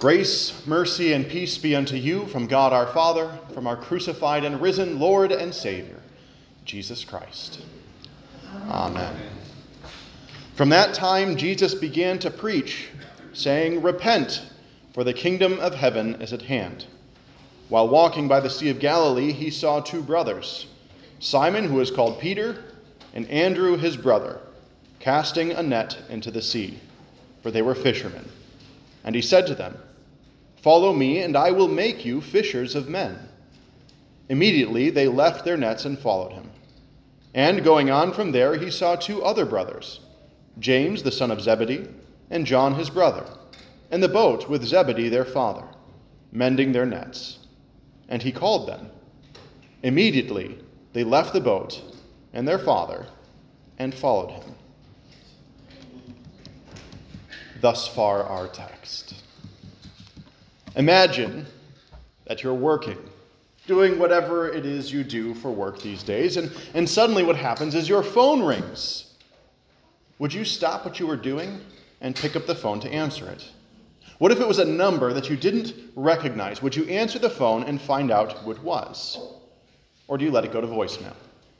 Grace, mercy, and peace be unto you from God our Father, from our crucified and risen Lord and Savior, Jesus Christ. Amen. From that time Jesus began to preach, saying, "Repent, for the kingdom of heaven is at hand." While walking by the Sea of Galilee, he saw two brothers, Simon, who is called Peter, and Andrew his brother, casting a net into the sea, for they were fishermen. And he said to them, "Follow me, and I will make you fishers of men." Immediately they left their nets and followed him. And going on from there, he saw two other brothers, James the son of Zebedee, and John his brother, in the boat with Zebedee their father, mending their nets. And he called them. Immediately they left the boat and their father and followed him. Thus far our text. Imagine that you're working, doing whatever it is you do for work these days, and suddenly what happens is your phone rings. Would you stop what you were doing and pick up the phone to answer it? What if it was a number that you didn't recognize? Would you answer the phone and find out who it was? Or do you let it go to voicemail?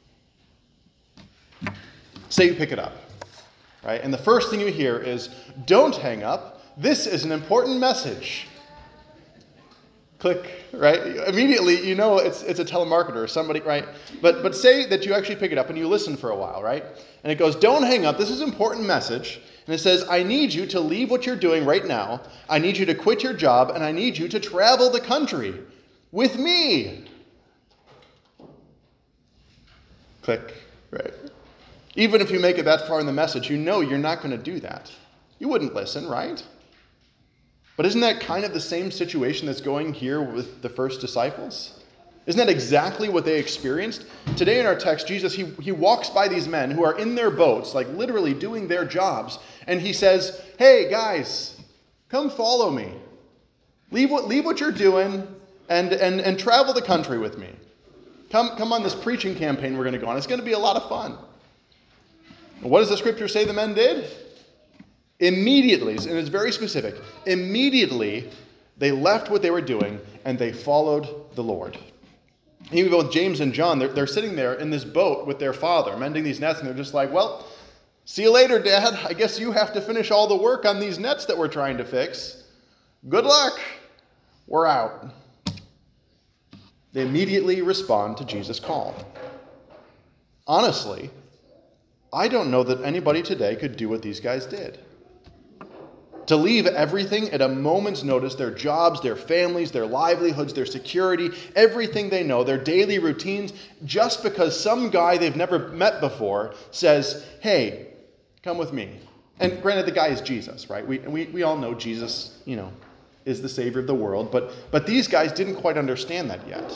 Say you pick it up, right? And the first thing you hear is, "Don't hang up. This is an important message." Click, right? Immediately, you know it's a telemarketer or somebody, right? But say that you actually pick it up and you listen for a while, right? And it goes, "Don't hang up. This is an important message." And it says, "I need you to leave what you're doing right now. I need you to quit your job, and I need you to travel the country with me." Click, right? Even if you make it that far in the message, you know you're not going to do that. You wouldn't listen, right? But isn't that kind of the same situation that's going here with the first disciples? Isn't that exactly what they experienced? Today in our text, Jesus, he walks by these men who are in their boats, like literally doing their jobs, and he says, "Hey, guys, come follow me. Leave what you're doing and travel the country with me. Come on this preaching campaign we're going to go on. It's going to be a lot of fun." And what does the scripture say the men did? Immediately, and it's very specific, immediately they left what they were doing and they followed the Lord. And even with James and John, they're sitting there in this boat with their father, mending these nets, and they're just like, "Well, see you later, Dad. I guess you have to finish all the work on these nets that we're trying to fix. Good luck. We're out." They immediately respond to Jesus' call. Honestly, I don't know that anybody today could do what these guys did. To leave everything at a moment's notice, their jobs, their families, their livelihoods, their security, everything they know, their daily routines, just because some guy they've never met before says, "Hey, come with me." And granted, the guy is Jesus, right? We all know Jesus, is the Savior of the world, but these guys didn't quite understand that yet.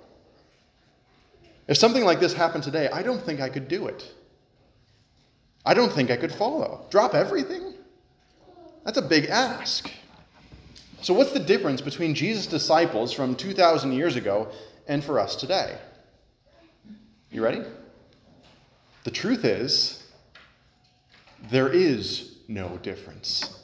If something like this happened today, I don't think I could do it. I don't think I could follow. Drop everything? That's a big ask. So what's the difference between Jesus' disciples from 2,000 years ago and for us today? You ready? The truth is, there is no difference.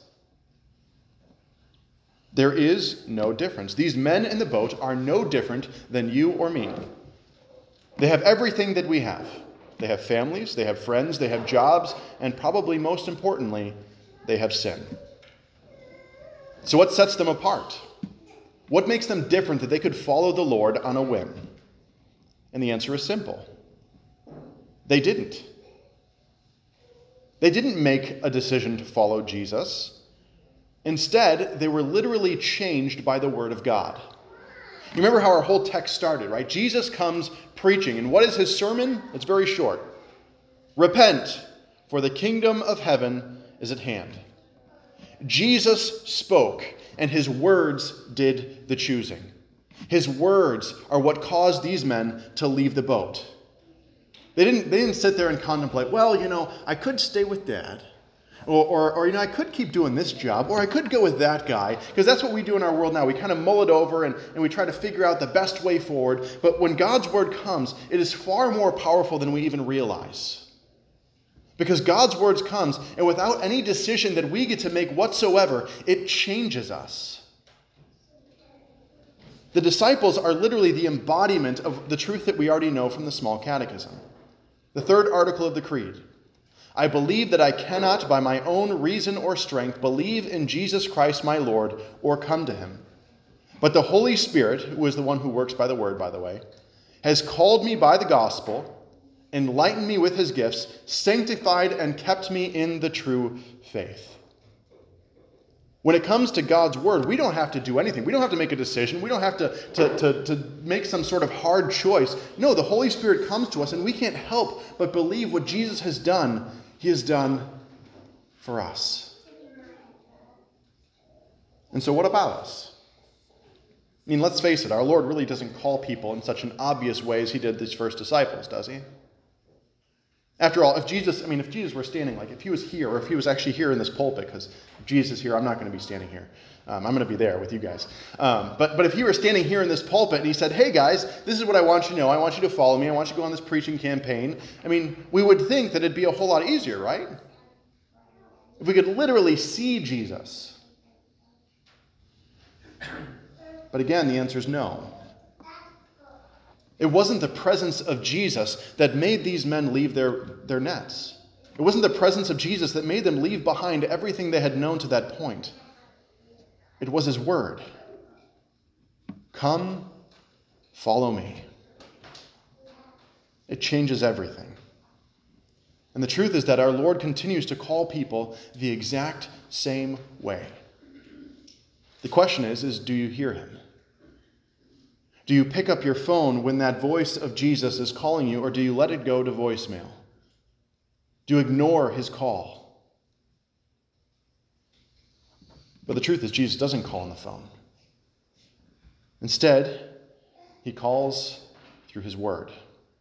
There is no difference. These men in the boat are no different than you or me. They have everything that we have. They have families, they have friends, they have jobs, and probably most importantly, they have sin. So what sets them apart? What makes them different that they could follow the Lord on a whim? And the answer is simple. They didn't. They didn't make a decision to follow Jesus. Instead, they were literally changed by the word of God. You remember how our whole text started, right? Jesus comes preaching, and what is his sermon? It's very short. "Repent, for the kingdom of heaven is at hand." Jesus spoke, and his words did the choosing. His words are what caused these men to leave the boat. They didn't sit there and contemplate, "Well, I could stay with Dad. Or I could keep doing this job, or I could go with that guy," because that's what we do in our world now. We kind of mull it over and we try to figure out the best way forward. But when God's word comes, it is far more powerful than we even realize. Because God's word comes, and without any decision that we get to make whatsoever, it changes us. The disciples are literally the embodiment of the truth that we already know from the Small Catechism. The third article of the Creed. I believe that I cannot, by my own reason or strength, believe in Jesus Christ my Lord or come to him. But the Holy Spirit, who is the one who works by the word, by the way, has called me by the gospel, enlightened me with his gifts, sanctified and kept me in the true faith. When it comes to God's word, we don't have to do anything. We don't have to make a decision. We don't have to make some sort of hard choice. No, the Holy Spirit comes to us, and we can't help but believe what Jesus has done, he has done for us. And so what about us? I mean, let's face it, our Lord really doesn't call people in such an obvious way as he did these first disciples, does he? After all, if Jesus were standing, like if he was here, or if he was actually here in this pulpit, because if Jesus is here, I'm not going to be standing here. I'm going to be there with you guys. But if he were standing here in this pulpit and he said, hey guys, this is what I want you to know. I want you to follow me. I want you to go on this preaching campaign. I mean, we would think that it'd be a whole lot easier, right? If we could literally see Jesus. But again, the answer is no. It wasn't the presence of Jesus that made these men leave their nets. It wasn't the presence of Jesus that made them leave behind everything they had known to that point. It was his word. Come, follow me. It changes everything. And the truth is that our Lord continues to call people the exact same way. The question is do you hear him? Do you pick up your phone when that voice of Jesus is calling you, or do you let it go to voicemail? Do you ignore his call? But the truth is, Jesus doesn't call on the phone. Instead, he calls through his word.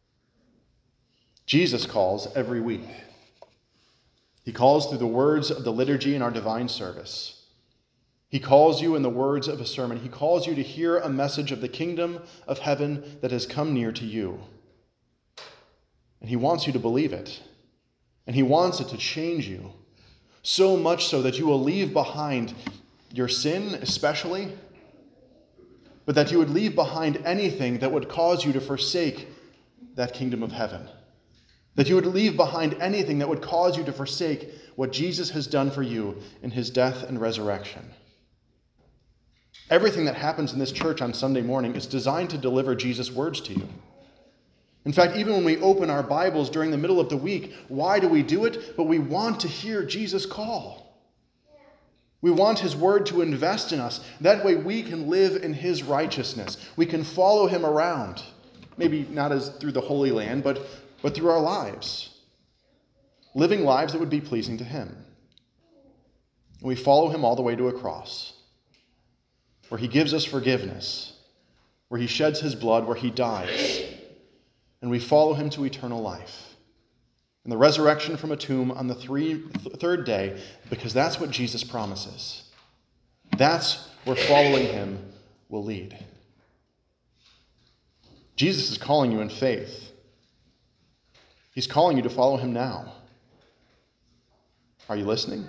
Jesus calls every week. He calls through the words of the liturgy in our divine service. He calls you in the words of a sermon. He calls you to hear a message of the kingdom of heaven that has come near to you. And he wants you to believe it. And he wants it to change you. So much so that you will leave behind your sin, especially, but that you would leave behind anything that would cause you to forsake that kingdom of heaven. That you would leave behind anything that would cause you to forsake what Jesus has done for you in his death and resurrection. Everything that happens in this church on Sunday morning is designed to deliver Jesus' words to you. In fact, even when we open our Bibles during the middle of the week, why do we do it? But we want to hear Jesus call. We want his word to invest in us. That way we can live in his righteousness. We can follow him around. Maybe not as through the Holy Land, but through our lives. Living lives that would be pleasing to him. And we follow him all the way to a cross, where he gives us forgiveness, where he sheds his blood, where he dies, and we follow him to eternal life. And the resurrection from a tomb on the third day, because that's what Jesus promises. That's where following him will lead. Jesus is calling you in faith. He's calling you to follow him now. Are you listening?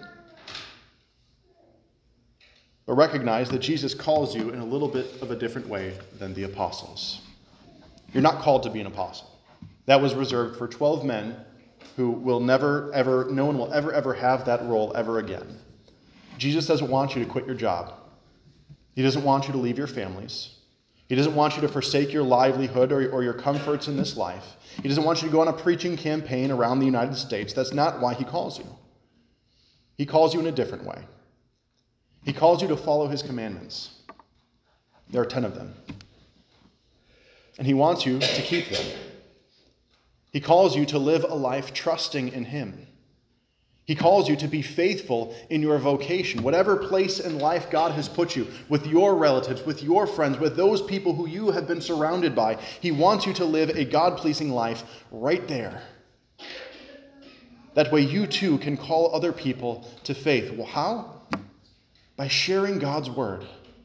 But recognize that Jesus calls you in a little bit of a different way than the apostles. You're not called to be an apostle. That was reserved for 12 men who will no one will ever have that role ever again. Jesus doesn't want you to quit your job. He doesn't want you to leave your families. He doesn't want you to forsake your livelihood or your comforts in this life. He doesn't want you to go on a preaching campaign around the United States. That's not why he calls you. He calls you in a different way. He calls you to follow his commandments. There are 10 of them. And he wants you to keep them. He calls you to live a life trusting in him. He calls you to be faithful in your vocation, whatever place in life God has put you, with your relatives, with your friends, with those people who you have been surrounded by. He wants you to live a God-pleasing life right there. That way you too can call other people to faith. Well, how? By sharing God's word.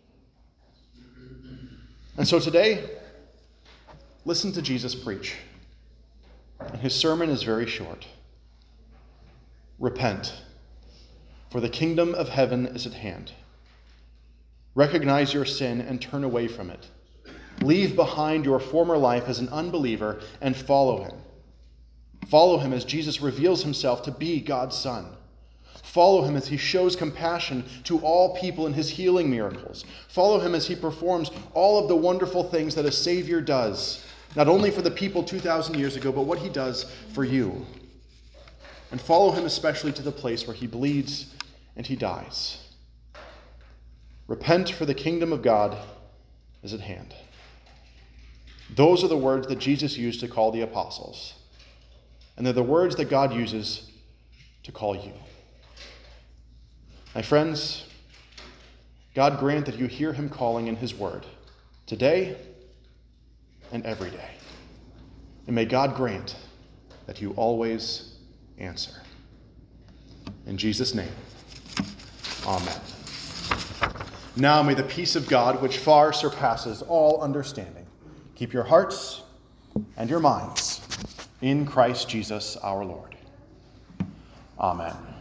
And so today, listen to Jesus preach. And his sermon is very short. Repent, for the kingdom of heaven is at hand. Recognize your sin and turn away from it. Leave behind your former life as an unbeliever and follow him. Follow him as Jesus reveals himself to be God's Son. Follow him as he shows compassion to all people in his healing miracles. Follow him as he performs all of the wonderful things that a Savior does, not only for the people 2,000 years ago, but what he does for you. And follow him especially to the place where he bleeds and he dies. Repent, for the kingdom of God is at hand. Those are the words that Jesus used to call the apostles. And they're the words that God uses to call you. My friends, God grant that you hear him calling in his word today and every day. And may God grant that you always answer. In Jesus' name, amen. Now may the peace of God, which far surpasses all understanding, keep your hearts and your minds in Christ Jesus our Lord. Amen.